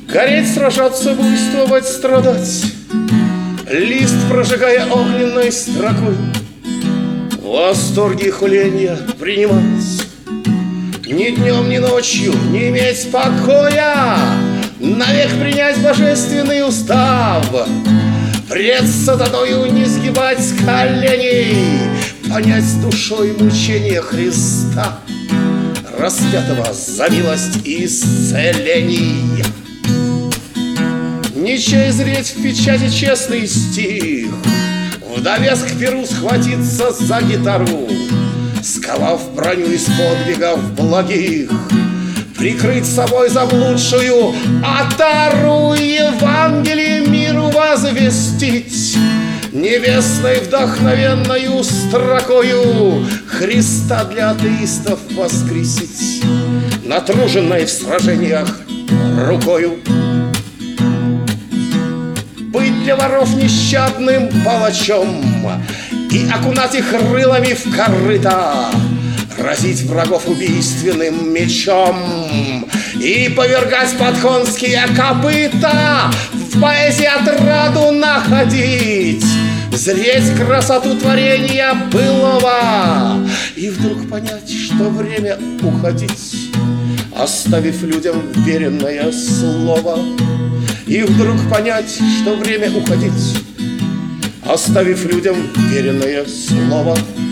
Гореть, сражаться, буйствовать, страдать, лист прожигая огненной строкой, в восторге хуленья принимать, ни днем, ни ночью не иметь покоя, навек принять божественный устав, пред сатаною не сгибать коленей, понять душой мучения Христа, распятого за милость и исцелений. Не чезреть в печати честный стих, в довеск к перу схватиться за гитару, сковав броню из подвигов благих, прикрыть собой заблудшую отару, Евангелие миру возвестить, небесной вдохновенною строкою Христа для атеистов воскресить, натруженной в сражениях рукою. Быть для воров нещадным палачом и окунать их рылами в корыто, разить врагов убийственным мечом и повергать под конские копыта, в поэзии отраду находить, зреть красоту творения былого и вдруг понять, что время уходить, оставив людям веренное слово. И вдруг понять, что время уходить, оставив людям веренное слово.